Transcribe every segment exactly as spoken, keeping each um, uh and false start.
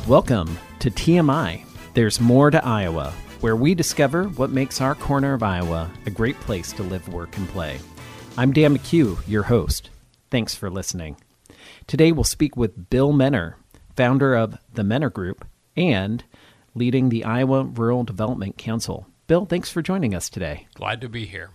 Welcome to T M I. There's more to Iowa, where we discover what makes our corner of Iowa a great place to live, work, and play. I'm Dan McHugh, your host. Thanks for listening. Today we'll speak with Bill Menner, founder of the Menner Group and leading the Iowa Rural Development Council. Bill, thanks for joining us today. Glad to be here.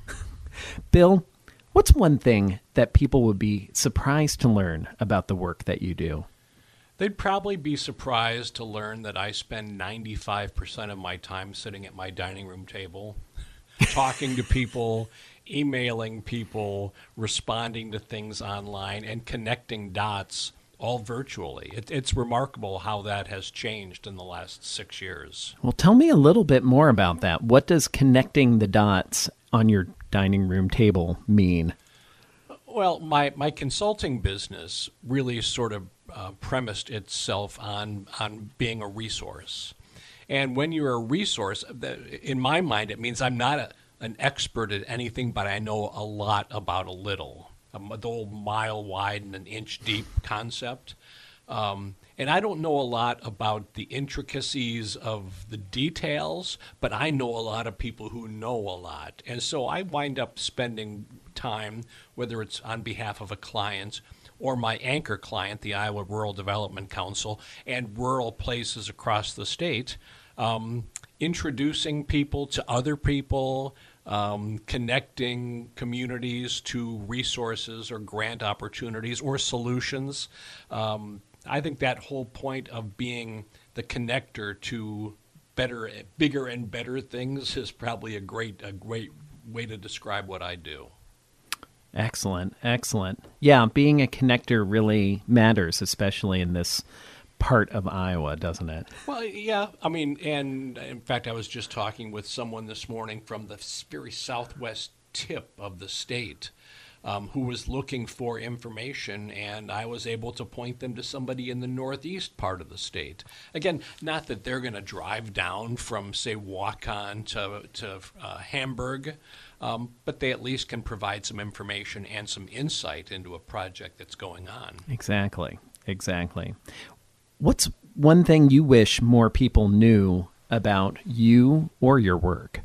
Bill, what's one thing that people would be surprised to learn about the work that you do? They'd probably be surprised to learn that I spend ninety-five percent of my time sitting at my dining room table, talking to people, emailing people, responding to things online, and connecting dots all virtually. It, it's remarkable how that has changed in the last six years. Well, tell me a little bit more about that. What does connecting the dots on your dining room table mean? Well, my, my consulting business really sort of uh, premised itself on on being a resource. And when you're a resource, in my mind, it means I'm not a, an expert at anything, but I know a lot about a little. Um, the old mile wide and an inch deep concept. Um, and I don't know a lot about the intricacies of the details, but I know a lot of people who know a lot. And so I wind up spending time, whether it's on behalf of a client or my anchor client, the Iowa Rural Development Council, and rural places across the state, um, introducing people to other people, um, connecting communities to resources or grant opportunities or solutions. Um, I think that whole point of being the connector to better, bigger and better things is probably a great, a great way to describe what I do. Excellent, excellent. Yeah, being a connector really matters, especially in this part of Iowa, doesn't it? Well, yeah. I mean, and in fact, I was just talking with someone this morning from the very southwest tip of the state um, who was looking for information, and I was able to point them to somebody in the northeast part of the state. Again, not that they're going to drive down from, say, Waukon to, to uh, Hamburg, um, but they at least can provide some information and some insight into a project that's going on. Exactly, exactly. What's one thing you wish more people knew about you or your work?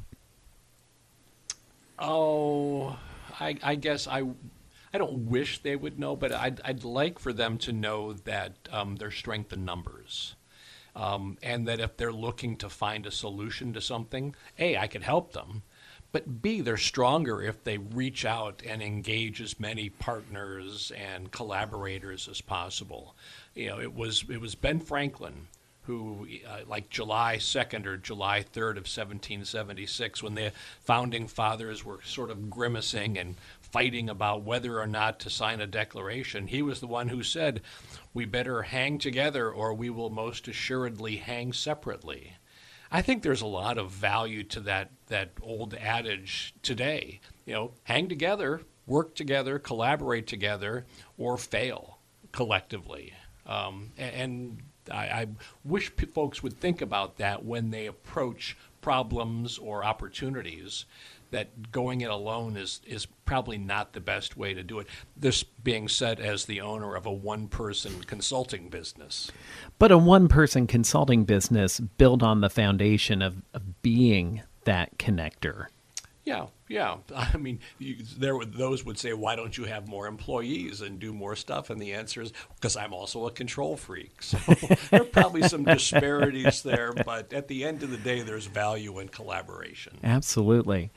Oh, I, I guess I, I don't wish they would know, but I'd, I'd like for them to know that um, their strength in numbers. Um, and that if they're looking to find a solution to something, A, I could help them. But B, they're stronger if they reach out and engage as many partners and collaborators as possible. You know, it was it was Ben Franklin who, uh, like July second or July third of seventeen seventy-six, when the founding fathers were sort of grimacing and fighting about whether or not to sign a declaration, he was the one who said, "We better hang together or we will most assuredly hang separately." I think there's a lot of value to that that old adage today. You know, hang together, work together, collaborate together, or fail collectively. Um, and and I, I wish p- folks would think about that when they approach problems or opportunities, that going it alone is, is probably not the best way to do it. This being said as the owner of a one-person consulting business. But a one-person consulting business built on the foundation of, of being that connector. Yeah, yeah. I mean, you, there would, those would say, why don't you have more employees and do more stuff? And the answer is, because I'm also a control freak. So there are probably some disparities there, but at the end of the day, there's value in collaboration. Absolutely.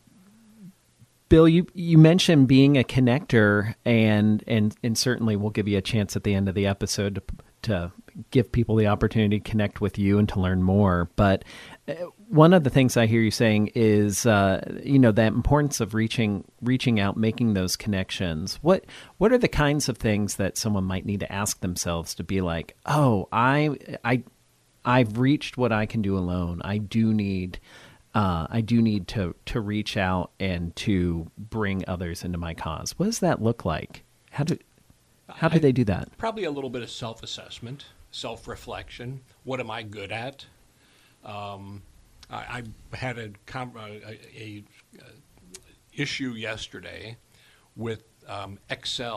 Bill, you, you mentioned being a connector, and, and and certainly we'll give you a chance at the end of the episode to, to give people the opportunity to connect with you and to learn more. But one of the things I hear you saying is, uh, you know, that importance of reaching reaching out, making those connections. What what are the kinds of things that someone might need to ask themselves to be like, oh, I I I've reached what I can do alone. I do need. Uh, I do need to, to reach out and to bring others into my cause. What does that look like? How do how do I, they do that? Probably a little bit of self-assessment, self-reflection. What am I good at? Um, I, I had a, a, a, a issue yesterday with um, Excel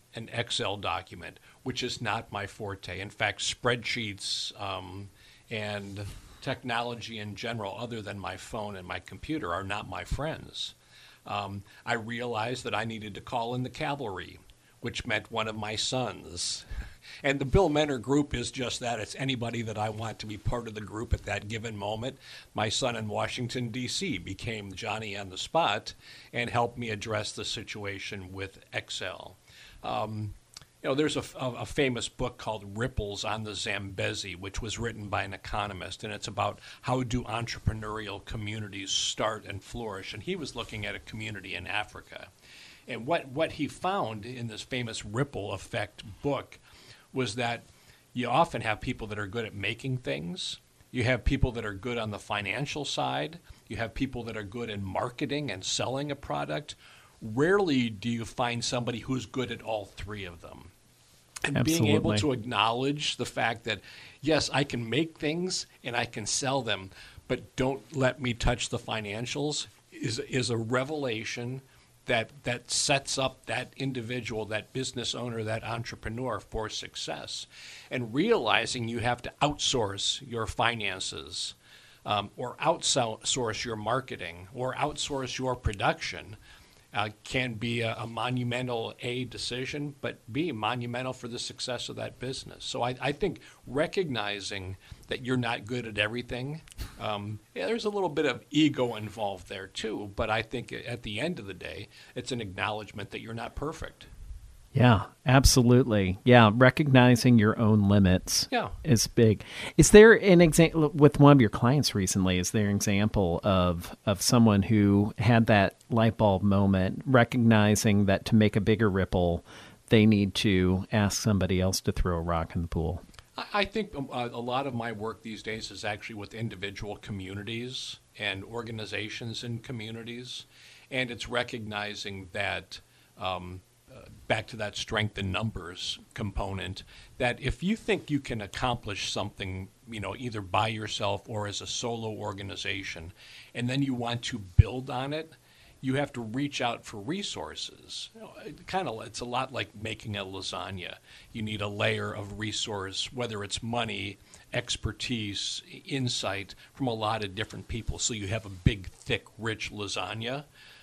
an Excel document, which is not my forte. In fact, spreadsheets um, and technology in general, other than my phone and my computer, are not my friends. Um, I realized that I needed to call in the cavalry, which meant one of my sons. And the Bill Menner Group is just that. It's anybody that I want to be part of the group at that given moment. My son in Washington, D C became Johnny on the spot and helped me address the situation with Excel. Um, you know, there's a, a, a famous book called Ripples on the Zambezi, which was written by an economist, and it's about how do entrepreneurial communities start and flourish. And he was looking at a community in Africa. And what, what he found in this famous Ripple Effect book was that you often have people that are good at making things. You have people that are good on the financial side. You have people that are good in marketing and selling a product. Rarely do you find somebody who's good at all three of them. And Absolutely. Being able to acknowledge the fact that, yes, I can make things and I can sell them, but don't let me touch the financials is is a revelation that that sets up that individual, that business owner, that entrepreneur for success. And realizing you have to outsource your finances um, or outsource your marketing or outsource your production uh, can be a, a monumental, A, decision, but B, monumental for the success of that business. So I, I think recognizing that you're not good at everything, um, yeah, there's a little bit of ego involved there too, but I think at the end of the day, it's an acknowledgement that you're not perfect. Yeah, absolutely. Yeah, recognizing your own limits yeah. is big. Is there an example with one of your clients recently? Is there an example of of someone who had that light bulb moment, recognizing that to make a bigger ripple, they need to ask somebody else to throw a rock in the pool? I think a lot of my work these days is actually with individual communities and organizations in communities, and it's recognizing that, um, uh, back to that strength in numbers component, that if you think you can accomplish something, you know, either by yourself or as a solo organization, and then you want to build on it, you have to reach out for resources. You know, it kind of, it's a lot like making a lasagna. You need a layer of resource, whether it's money, expertise, insight from a lot of different people. So you have a big, thick, rich lasagna.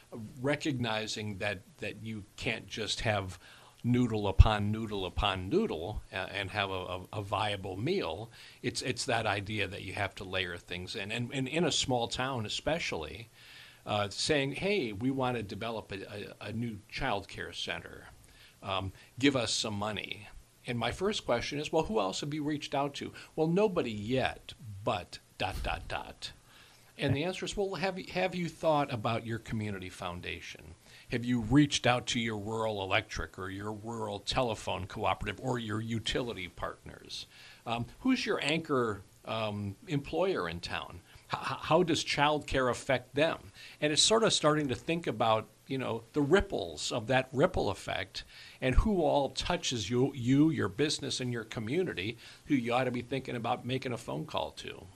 Recognizing that, that you can't just have noodle upon noodle upon noodle uh, and have a, a, a viable meal. It's it's that idea that you have to layer things in. And, and in a small town especially, Uh, saying, hey, we want to develop a, a, a new child care center. Um, give us some money. And my first question is, well, who else have you reached out to? Well, nobody yet, but dot, dot, dot. And the answer is, well, have you, have you thought about your community foundation? Have you reached out to your rural electric or your rural telephone cooperative or your utility partners? Um, who's your anchor um, employer in town? How, how does child care affect them? And it's sort of starting to think about, you know, the ripples of that ripple effect and who all touches you, you, your business, and your community, who you ought to be thinking about making a phone call to.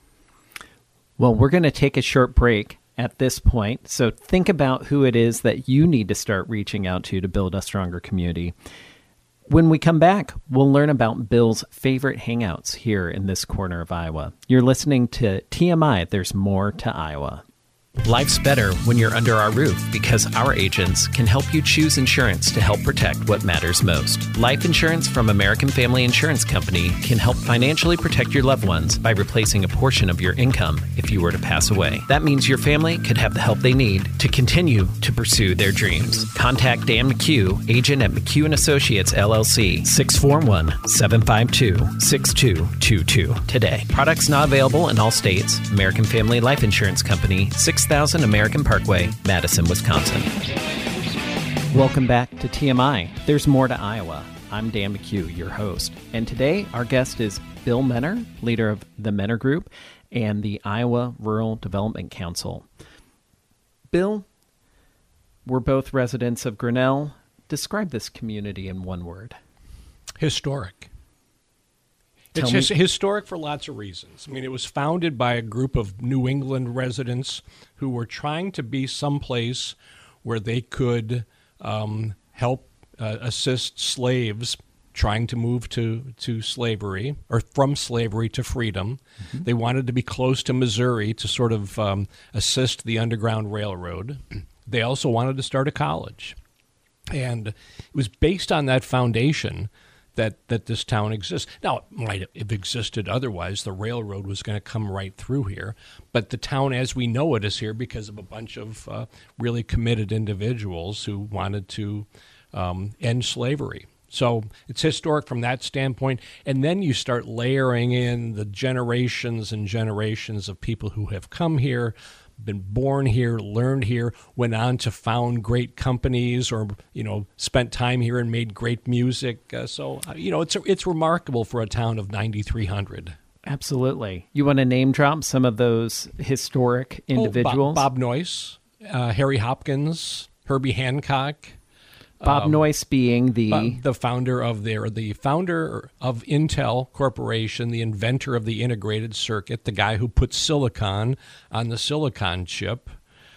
Well, we're going to take a short break at this point. So think about who it is that you need to start reaching out to to build a stronger community. When we come back, we'll learn about Bill's favorite hangouts here in this corner of Iowa. You're listening to T M I, There's More to Iowa. Life's better when you're under our roof because our agents can help you choose insurance to help protect what matters most. Life insurance from American Family Insurance Company can help financially protect your loved ones by replacing a portion of your income if you were to pass away. That means your family could have the help they need to continue to pursue their dreams. Contact Dan McHugh, agent at McHugh and Associates, L L C, six four one, seven five two, six two two two today. Products not available in all states. American Family Life Insurance Company, six thousand American Parkway, Madison, Wisconsin. Welcome back to T M I. There's More to Iowa. I'm Dan McHugh, your host. And today our guest is Bill Menner, leader of the Menner Group and the Iowa Rural Development Council. Bill, we're both residents of Grinnell. Describe this community in one word. Historic. Tell It's me- his, historic for lots of reasons. I mean, it was founded by a group of New England residents who were trying to be someplace where they could um, help uh, assist slaves trying to move to, to slavery or from slavery to freedom. Mm-hmm. They wanted to be close to Missouri to sort of um, assist the Underground Railroad. They also wanted to start a college. And it was based on that foundation that, that this town exists. Now, it might have existed otherwise. The railroad was going to come right through here. But the town as we know it is here because of a bunch of uh, really committed individuals who wanted to um, end slavery. So it's historic from that standpoint. And then you start layering in the generations and generations of people who have come here, been born here, learned here, went on to found great companies or, you know, spent time here and made great music. Uh, so, uh, you know, it's it's remarkable for a town of ninety-three hundred. Absolutely. You want to name drop some of those historic individuals? Oh, Bob, Bob Noyce, uh, Harry Hopkins, Herbie Hancock. Bob um, Noyce being the the founder of their the founder of Intel Corporation, the inventor of the integrated circuit, the guy who put silicon on the silicon chip,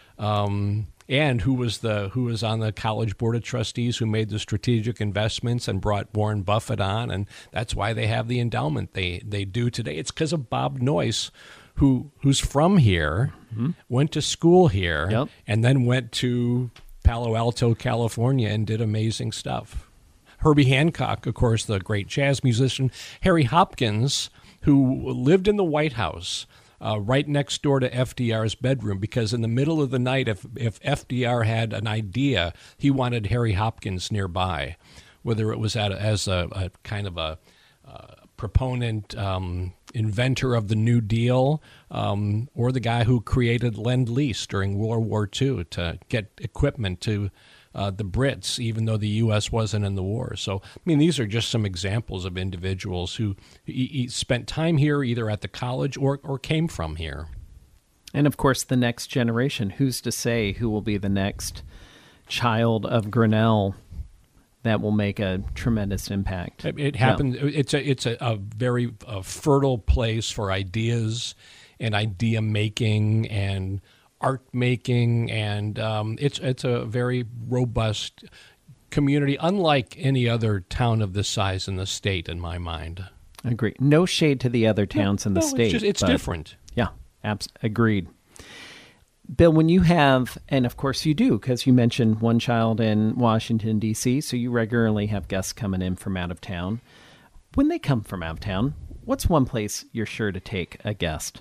um, and who was the who was on the College Board of Trustees, who made the strategic investments and brought Warren Buffett on, and that's why they have the endowment they they do today. It's because of Bob Noyce, who who's from here, mm-hmm. went to school here, yep. and then went to Palo Alto, California, and did amazing stuff. Herbie Hancock, of course, the great jazz musician. Harry Hopkins, who lived in the White House uh, right next door to F D R's bedroom, because in the middle of the night, if, if F D R had an idea, he wanted Harry Hopkins nearby, whether it was at a, as a, a kind of a uh, proponent, um, inventor of the New Deal, um, or the guy who created Lend-Lease during World War Two to get equipment to uh, the Brits, even though the U S wasn't in the war. So, I mean, these are just some examples of individuals who e- e- spent time here either at the college or, or came from here. And, of course, the next generation. Who's to say who will be the next child of Grinnell that will make a tremendous impact? It, it happened. Yeah. It's a it's a, a very a fertile place for ideas and idea making and art making, and um, it's it's a very robust community, unlike any other town of this size in the state, in my mind. I agree. No shade to the other towns no, in the no, state. It's, just, it's but, different. Yeah, abs- agreed. Bill, when you have, and of course you do, because you mentioned one child in Washington, D C, so you regularly have guests coming in from out of town. When they come from out of town, what's one place you're sure to take a guest?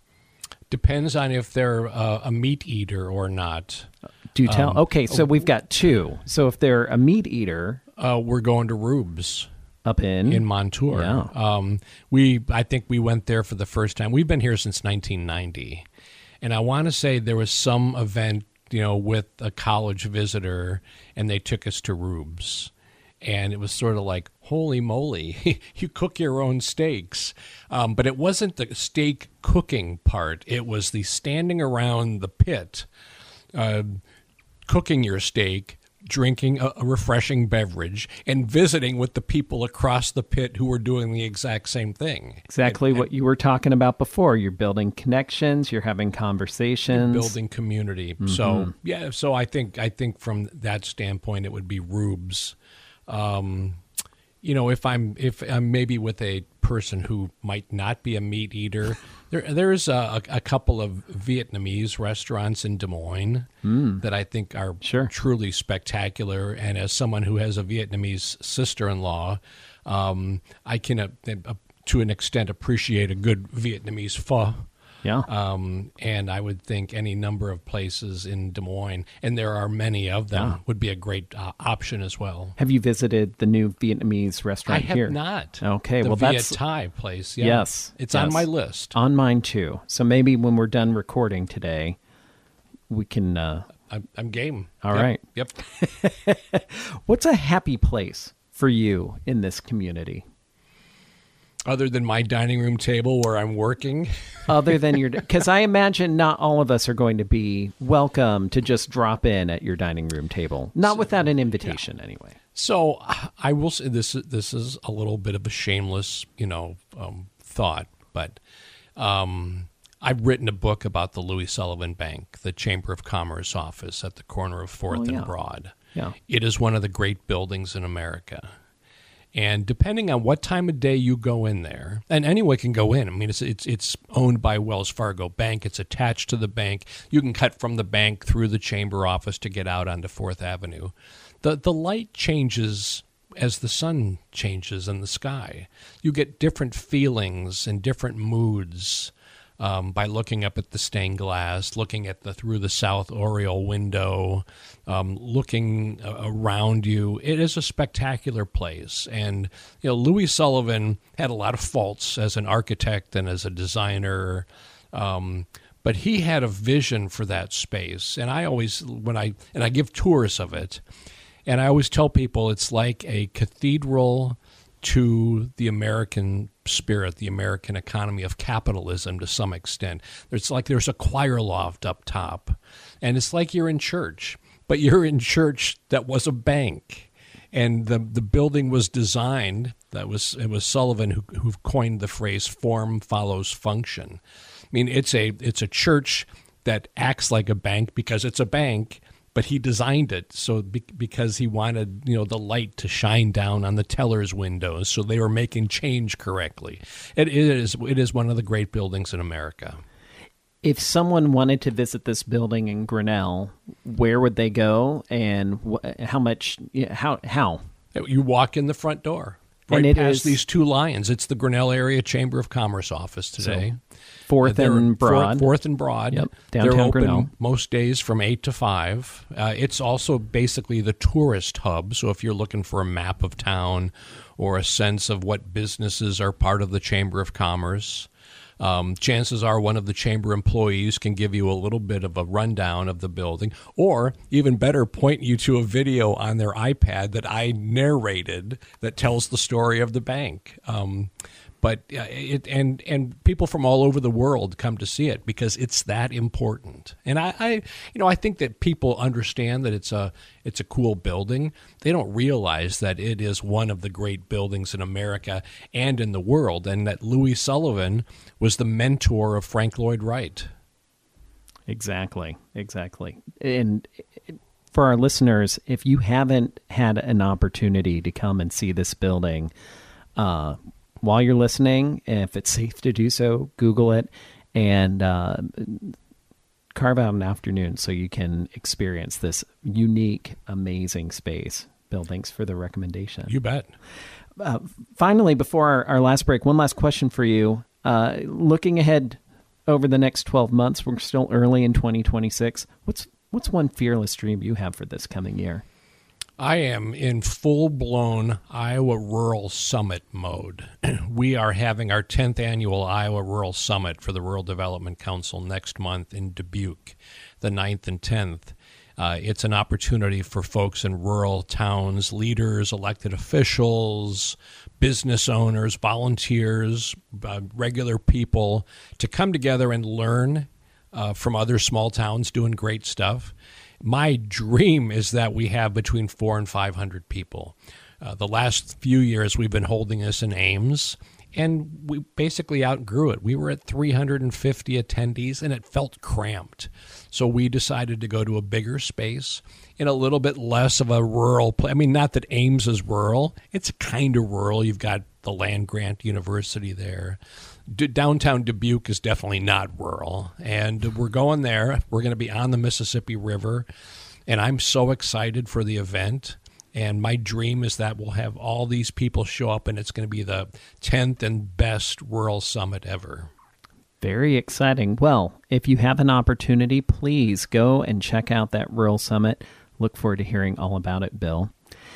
Depends on if they're uh, a meat eater or not. Do tell. Um, okay, so we've got two. So if they're a meat eater, uh, we're going to Rube's. Up in? In Montour. Yeah. Um, we, I think we went there for the first time. We've been here since nineteen ninety. And I want to say there was some event, you know, with a college visitor, and they took us to Rube's. And it was sort of like, holy moly, you cook your own steaks. Um, but it wasn't the steak cooking part. It was the standing around the pit, uh, cooking your steak, drinking a, a refreshing beverage, and visiting with the people across the pit who were doing the exact same thing. Exactly and, what you were talking about before. You're building connections. You're having conversations. You're building community. Mm-hmm. So yeah. So I think I think from that standpoint, it would be Rube's. Um, you know, if I'm if I'm maybe with a person who might not be a meat eater, there there's a, a couple of Vietnamese restaurants in Des Moines mm. that I think are sure. truly spectacular. And as someone who has a Vietnamese sister-in-law, um, I can uh, uh, to an extent appreciate a good Vietnamese pho. Yeah. Um, and I would think any number of places in Des Moines, and there are many of them, yeah. would be a great uh, option as well. Have you visited the new Vietnamese restaurant here? I have here? not. Okay, the well Viet that's Thai place. Yeah. Yes, it's yes. on my list. On mine too. So maybe when we're done recording today, we can. Uh, I'm, I'm game. All yep. right. Yep. What's a happy place for you in this community? Other than my dining room table where I'm working? Other than your... Because I imagine not all of us are going to be welcome to just drop in at your dining room table. Not so, without an invitation, yeah. anyway. So I will say this, this is a little bit of a shameless, you know, um, thought, but um, I've written a book about the Louis Sullivan Bank, the Chamber of Commerce office at the corner of fourth oh, yeah. and Broad. Yeah. It is one of the great buildings in America. And depending on what time of day you go in there, and anyone can go in. I mean, it's it's it's owned by Wells Fargo Bank. It's attached to the bank. You can cut from the bank through the chamber office to get out onto Fourth Avenue. The the light changes as the sun changes in the sky. You get different feelings and different moods um, by looking up at the stained glass, looking at the through the south oriel window, um, looking uh, around you. It is a spectacular place. And you know, Louis Sullivan had a lot of faults as an architect and as a designer. Um, But he had a vision for that space. And I always, when I, and I give tours of it, and I always tell people it's like a cathedral to the American spirit, the American economy of capitalism to some extent. It's like there's a choir loft up top. And it's like you're in church, but you're in church that was a bank. And the the building was designed, that was it was Sullivan who who coined the phrase form follows function. I mean, it's a it's a church that acts like a bank because it's a bank, but he designed it so be, because he wanted, you know, the light to shine down on the teller's windows, so they were making change correctly. It is it is one of the great buildings in America. If someone wanted to visit this building in Grinnell, where would they go, and wh- how much? How how? You walk in the front door, right and it past is, these two lions. It's the Grinnell Area Chamber of Commerce office today. So Fourth and Broad. Fourth and Broad. Yep. Downtown They're open Grinnell. most days from eight to five. Uh, it's also basically the tourist hub. So if you're looking for a map of town or a sense of what businesses are part of the Chamber of Commerce, Um, chances are one of the chamber employees can give you a little bit of a rundown of the building, or even better, point you to a video on their iPad that I narrated that tells the story of the bank. Um, but uh, it and and people from all over the world come to see it because it's that important. And I, I you know I think that people understand that it's a it's a cool building. They don't realize that it is one of the great buildings in America and in the world, and that Louis Sullivan was the mentor of Frank Lloyd Wright. Exactly, exactly. And for our listeners, if you haven't had an opportunity to come and see this building, uh, while you're listening, if it's safe to do so, Google it and uh, carve out an afternoon so you can experience this unique, amazing space. Bill, thanks for the recommendation. You bet. Uh, finally, before our, our last break, one last question for you. Uh, looking ahead over the next twelve months, we're still early in twenty twenty-six. What's what's one fearless dream you have for this coming year? I am in full-blown Iowa Rural Summit mode. We are having our tenth annual Iowa Rural Summit for the Rural Development Council next month in Dubuque, the ninth and tenth. Uh, it's an opportunity for folks in rural towns, leaders, elected officials, business owners, volunteers, uh, regular people to come together and learn uh, from other small towns doing great stuff. My dream is that we have between four and five hundred people. Uh, the last few years we've been holding this in Ames, and we basically outgrew it. We were at three hundred fifty attendees, and it felt cramped. So we decided to go to a bigger space in a little bit less of a rural place. I mean, not that Ames is rural. It's kind of rural. You've got the land-grant university there. D- downtown Dubuque is definitely not rural. And we're going there. We're going to be on the Mississippi River. And I'm so excited for the event. And my dream is that we'll have all these people show up, and it's going to be the tenth and best rural summit ever. Very exciting. Well, if you have an opportunity, please go and check out that Rural Summit. Look forward to hearing all about it, Bill.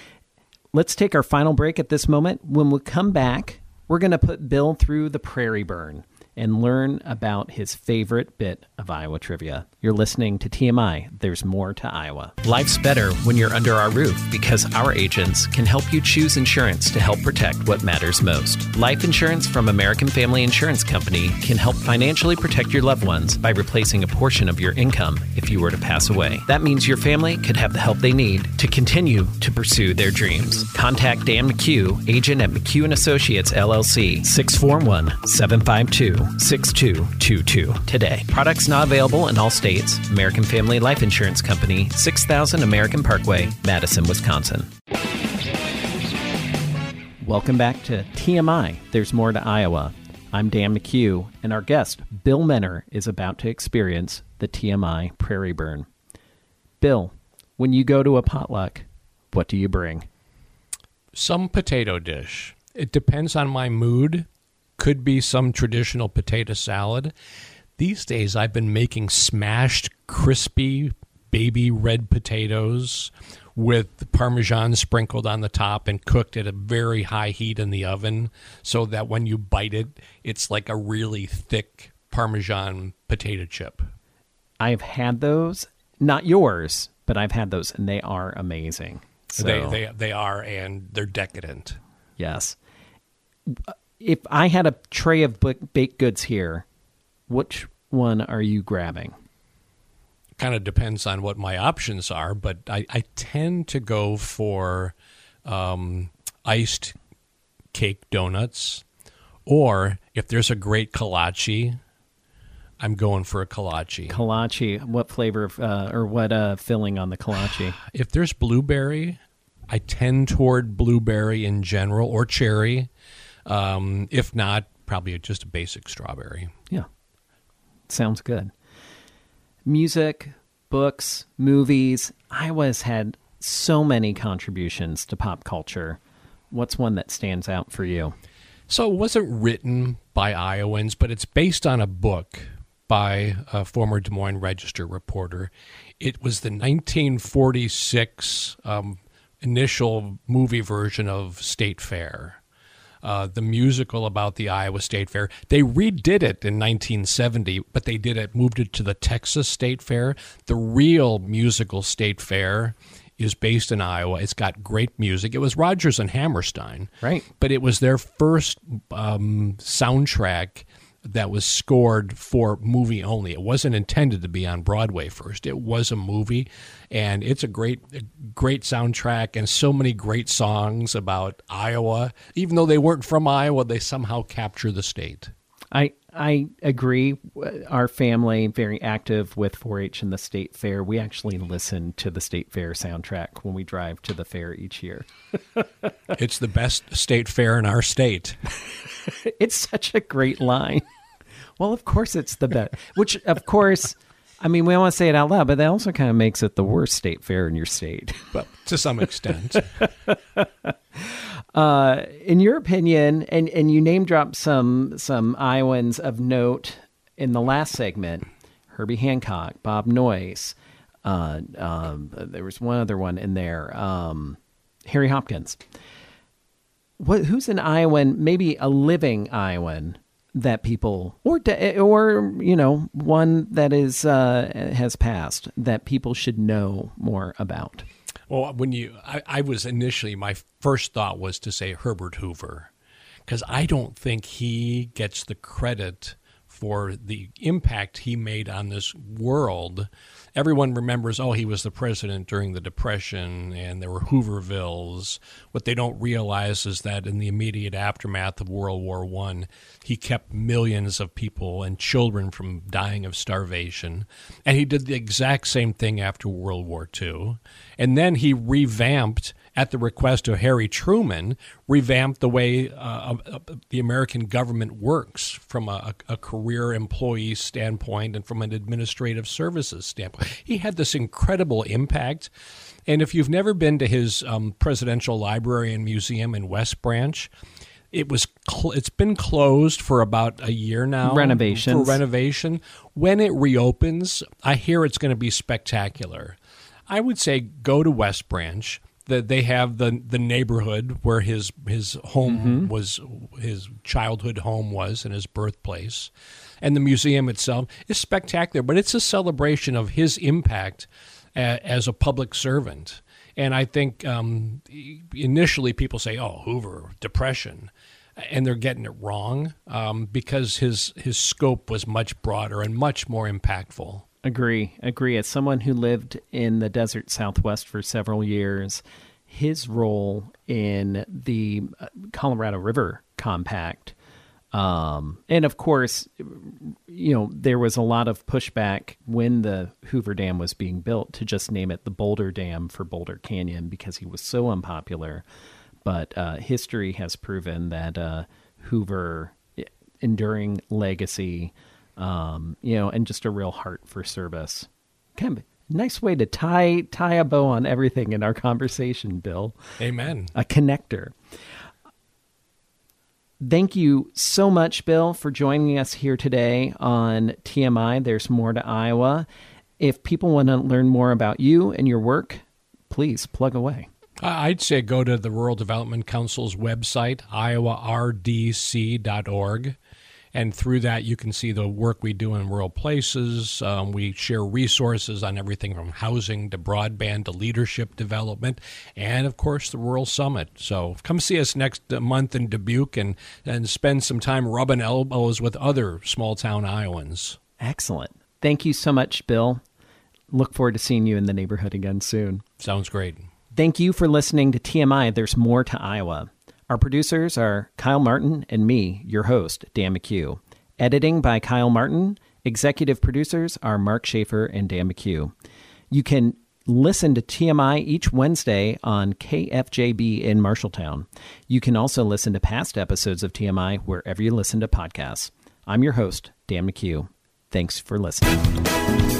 Let's take our final break at this moment. When we come back, we're going to put Bill through the prairie burn and learn about his favorite bit of Iowa trivia. You're listening to T M I. There's more to Iowa. Life's better when you're under our roof because our agents can help you choose insurance to help protect what matters most. Life insurance from American Family Insurance Company can help financially protect your loved ones by replacing a portion of your income if you were to pass away. That means your family could have the help they need to continue to pursue their dreams. Contact Dan McHugh, agent at McHugh and Associates, L L C, six four one, seven five two, six two two two today. Products not available in all states. American Family Life Insurance Company, six thousand American Parkway, Madison, Wisconsin. Welcome back to T M I, There's More to Iowa. I'm Dan McHugh, and our guest, Bill Menner, is about to experience the T M I Prairie Burn. Bill, when you go to a potluck, what do you bring? Some potato dish. It depends on my mood. Could be some traditional potato salad. These days I've been making smashed, crispy, baby red potatoes with Parmesan sprinkled on the top and cooked at a very high heat in the oven so that when you bite it, it's like a really thick Parmesan potato chip. I've had those, not yours, but I've had those, and they are amazing. So, they, they, they are, and they're decadent. Yes. If I had a tray of baked goods here, which one are you grabbing? Kind of depends on what my options are, but I, I tend to go for um, iced cake donuts, or if there's a great kolache, I'm going for a kolache. Kolache, what flavor of, uh, or what uh, filling on the kolache? If there's blueberry, I tend toward blueberry in general, or cherry. Um, if not, probably just a basic strawberry. Yeah. Sounds good. Music, books, movies. Iowa's had so many contributions to pop culture. What's one that stands out for you? So it wasn't written by Iowans, but it's based on a book by a former Des Moines Register reporter. It was the nineteen forty-six um, initial movie version of State Fair. Uh, the musical about the Iowa State Fair. They redid it in nineteen seventy, but they did it, moved it to the Texas State Fair. The real musical State Fair is based in Iowa. It's got great music. It was Rodgers and Hammerstein. Right. But it was their first um, soundtrack that was scored for movie only. It wasn't intended to be on Broadway first. It was a movie, and it's a great, great soundtrack and so many great songs about Iowa. Even though they weren't from Iowa, they somehow capture the state. I I agree. Our family, very active with four H and the State Fair. We actually listen to the State Fair soundtrack when we drive to the fair each year. It's the best state fair in our state. It's such a great line. Well, of course it's the best. Which, of course, I mean, we don't want to say it out loud, but that also kind of makes it the worst state fair in your state. But to some extent. Uh, in your opinion, and, and you name dropped some some Iowans of note in the last segment, Herbie Hancock, Bob Noyce, uh, um, there was one other one in there, um, Harry Hopkins. What? Who's an Iowan, maybe a living Iowan that people, or or you know, one that is uh, has passed that people should know more about? Well, when you, I, I was initially, my first thought was to say Herbert Hoover, because I don't think he gets the credit for the impact he made on this world. Everyone remembers, oh, he was the president during the Depression, and there were Hoovervilles. What they don't realize is that in the immediate aftermath of World War One, he kept millions of people and children from dying of starvation. And he did the exact same thing after World War Two. And then he revamped, at the request of Harry Truman, revamped the way uh, uh, the American government works from a, a career employee standpoint and from an administrative services standpoint. He had this incredible impact. And if you've never been to his um, presidential library and museum in West Branch, it was cl- it's been closed for about a year now. Renovations. For renovation. When it reopens, I hear it's going to be spectacular. I would say go to West Branch. That they have the the neighborhood where his his home mm-hmm. was, his childhood home was, and his birthplace, and the museum itself is spectacular. But it's a celebration of his impact a, as a public servant. And I think um, initially people say, "Oh, Hoover, Depression," and they're getting it wrong um, because his his scope was much broader and much more impactful. Agree, agree. As someone who lived in the desert Southwest for several years, his role in the Colorado River Compact Um, and of course, you know, there was a lot of pushback when the Hoover Dam was being built to just name it the Boulder Dam for Boulder Canyon because he was so unpopular. But uh, history has proven that uh, Hoover, enduring legacy, um, you know, and just a real heart for service. Kind of a nice way to tie tie a bow on everything in our conversation, Bill. Amen. A connector. Thank you so much, Bill, for joining us here today on T M I, There's More to Iowa. If people want to learn more about you and your work, please plug away. I'd say go to the Rural Development Council's website, iowa r d c dot org. And through that, you can see the work we do in rural places. Um, we share resources on everything from housing to broadband to leadership development, and, of course, the Rural Summit. So come see us next month in Dubuque and, and spend some time rubbing elbows with other small-town Iowans. Excellent. Thank you so much, Bill. Look forward to seeing you in the neighborhood again soon. Sounds great. Thank you for listening to T M I, There's More to Iowa. Our producers are Kyle Martin and me, your host, Dan McHugh. Editing by Kyle Martin. Executive producers are Mark Schaefer and Dan McHugh. You can listen to T M I each Wednesday on K F J B in Marshalltown. You can also listen to past episodes of T M I wherever you listen to podcasts. I'm your host, Dan McHugh. Thanks for listening.